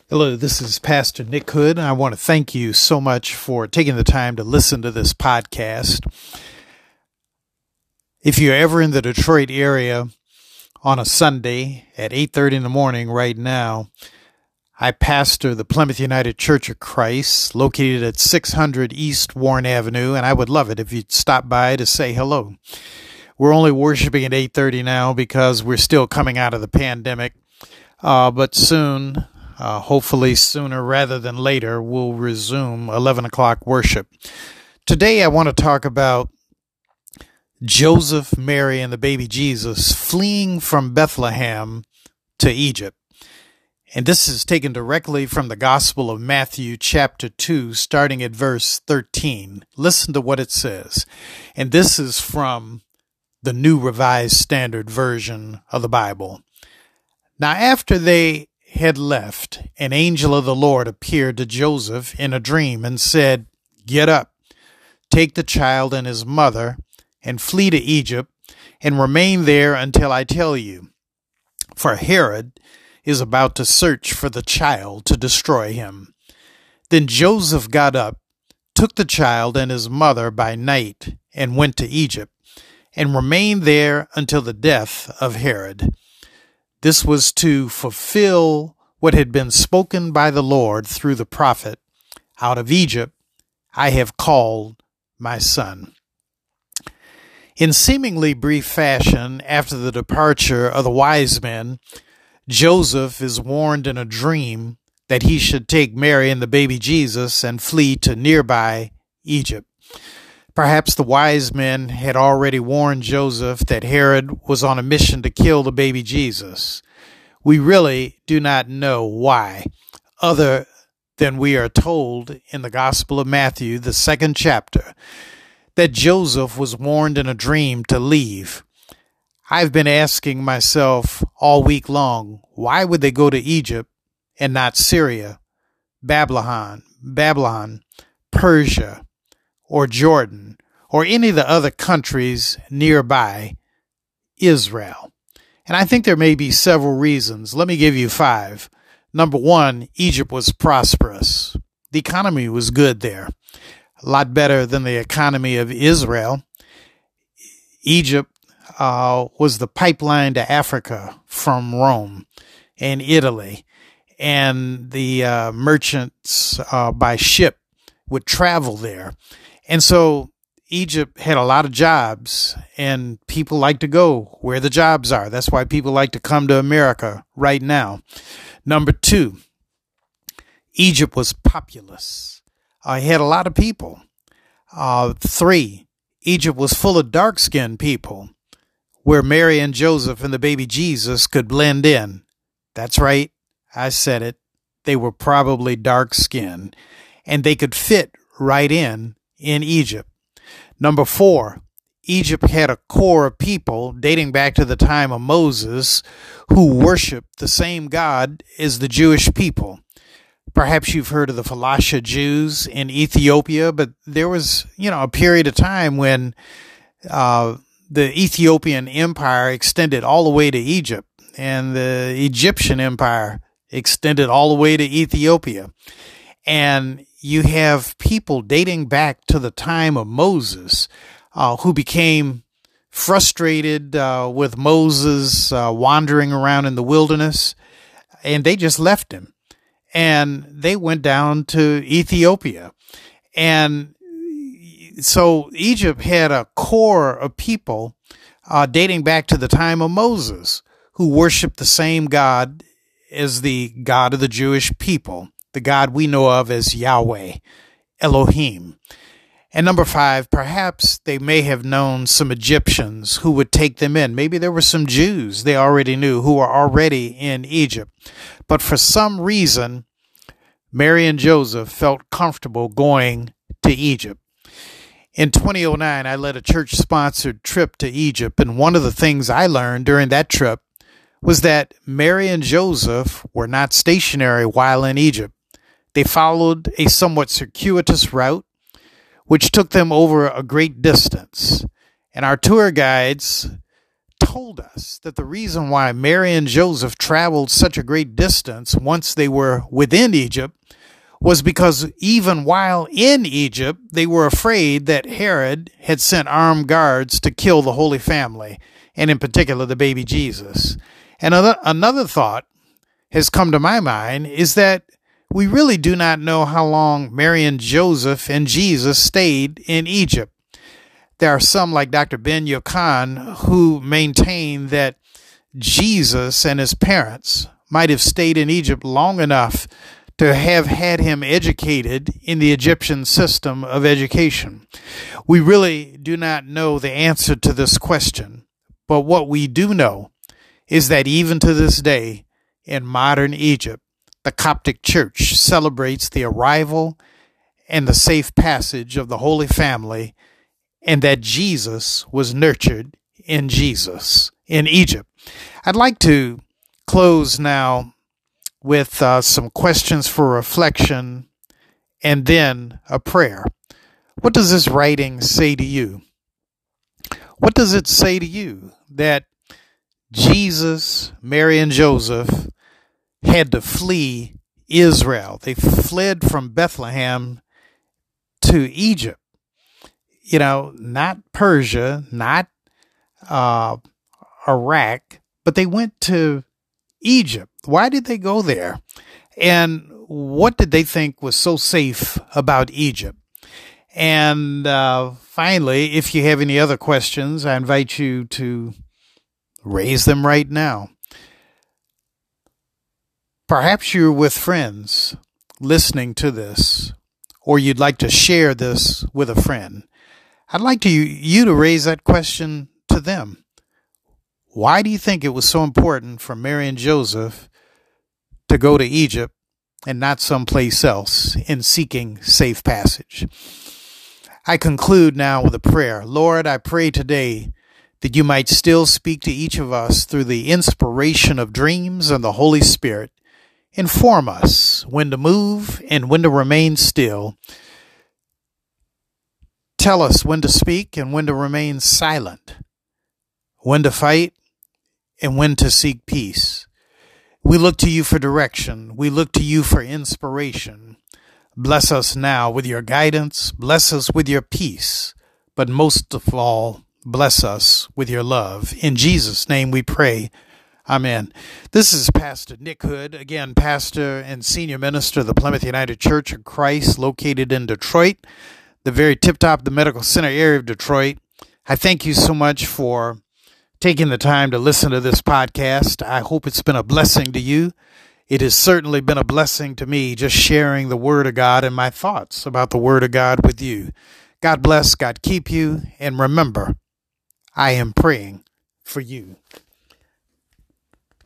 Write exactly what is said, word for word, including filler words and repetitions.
Hello, this is Pastor Nick Hood, and I want to thank you so much for taking the time to listen to this podcast. If you're ever in the Detroit area on a Sunday at eight thirty in the morning right now, I pastor the Plymouth United Church of Christ, located at six hundred East Warren Avenue, and I would love it if you'd stop by to say hello. We're only worshiping at eight thirty now because we're still coming out of the pandemic, uh, but soon... Uh, hopefully sooner rather than later, we'll resume eleven o'clock worship. Today I want to talk about Joseph, Mary, and the baby Jesus fleeing from Bethlehem to Egypt. And this is taken directly from the Gospel of Matthew, chapter two, starting at verse thirteen. Listen to what it says. And this is from the New Revised Standard Version of the Bible. Now, after they had left, an angel of the Lord appeared to Joseph in a dream and said, "Get up, take the child and his mother, and flee to Egypt, and remain there until I tell you. For Herod is about to search for the child to destroy him." Then Joseph got up, took the child and his mother by night, and went to Egypt, and remained there until the death of Herod. This was to fulfill what had been spoken by the Lord through the prophet, "Out of Egypt I have called my son." In seemingly brief fashion, after the departure of the wise men, Joseph is warned in a dream that he should take Mary and the baby Jesus and flee to nearby Egypt. Perhaps the wise men had already warned Joseph that Herod was on a mission to kill the baby Jesus. We really do not know why, other than we are told in the Gospel of Matthew, the second chapter, that Joseph was warned in a dream to leave. I've been asking myself all week long, why would they go to Egypt and not Syria, Babylon, Babylon, Persia, or Jordan, or any of the other countries nearby Israel? And I think there may be several reasons. Let me give you five. Number one, Egypt was prosperous. The economy was good there, a lot better than the economy of Israel. Egypt uh, was the pipeline to Africa from Rome and Italy, and the uh, merchants uh, by ship would travel there. And so Egypt had a lot of jobs, and people like to go where the jobs are. That's why people like to come to America right now. Number two, Egypt was populous. Uh, it had a lot of people. Uh, three, Egypt was full of dark-skinned people, where Mary and Joseph and the baby Jesus could blend in. That's right, I said it. They were probably dark-skinned, and they could fit right in in Egypt. Number four, Egypt had a core of people dating back to the time of Moses who worshiped the same God as the Jewish people. Perhaps you've heard of the Falasha Jews in Ethiopia, but there was, you know, a period of time when uh, the Ethiopian Empire extended all the way to Egypt, and the Egyptian Empire extended all the way to Ethiopia. And you have people dating back to the time of Moses uh, who became frustrated uh, with Moses uh, wandering around in the wilderness, and they just left him. And they went down to Ethiopia. And so Egypt had a core of people uh, dating back to the time of Moses who worshiped the same God as the God of the Jewish people, the God we know of as Yahweh, Elohim. And number five, perhaps they may have known some Egyptians who would take them in. Maybe there were some Jews they already knew who were already in Egypt. But for some reason, Mary and Joseph felt comfortable going to Egypt. In twenty oh nine, I led a church-sponsored trip to Egypt, and one of the things I learned during that trip was that Mary and Joseph were not stationary while in Egypt. They followed a somewhat circuitous route, which took them over a great distance. And our tour guides told us that the reason why Mary and Joseph traveled such a great distance once they were within Egypt was because even while in Egypt, they were afraid that Herod had sent armed guards to kill the Holy Family, and in particular the baby Jesus. And another thought has come to my mind is that we really do not know how long Mary and Joseph and Jesus stayed in Egypt. There are some, like Doctor Ben Yokan, who maintain that Jesus and his parents might have stayed in Egypt long enough to have had him educated in the Egyptian system of education. We really do not know the answer to this question, but what we do know is that even to this day, in modern Egypt, the Coptic Church celebrates the arrival and the safe passage of the Holy Family, and that Jesus was nurtured in Jesus, in Egypt. I'd like to close now with uh, some questions for reflection and then a prayer. What does this writing say to you? What does it say to you that Jesus, Mary, and Joseph had to flee Israel? They fled from Bethlehem to Egypt. You know, not Persia, not uh, Iraq, but they went to Egypt. Why did they go there? And what did they think was so safe about Egypt? And uh, finally, if you have any other questions, I invite you to raise them right now. Perhaps you're with friends listening to this, or you'd like to share this with a friend. I'd like to, you to raise that question to them. Why do you think it was so important for Mary and Joseph to go to Egypt and not someplace else in seeking safe passage? I conclude now with a prayer. Lord, I pray today that you might still speak to each of us through the inspiration of dreams and the Holy Spirit. Inform us when to move and when to remain still. Tell us when to speak and when to remain silent, when to fight and when to seek peace. We look to you for direction. We look to you for inspiration. Bless us now with your guidance. Bless us with your peace. But most of all, bless us with your love. In Jesus' name we pray. Amen. This is Pastor Nick Hood, again, pastor and senior minister of the Plymouth United Church of Christ, located in Detroit, the very tip-top of the medical center area of Detroit. I thank you so much for taking the time to listen to this podcast. I hope it's been a blessing to you. It has certainly been a blessing to me just sharing the Word of God and my thoughts about the Word of God with you. God bless, God keep you, and remember, I am praying for you.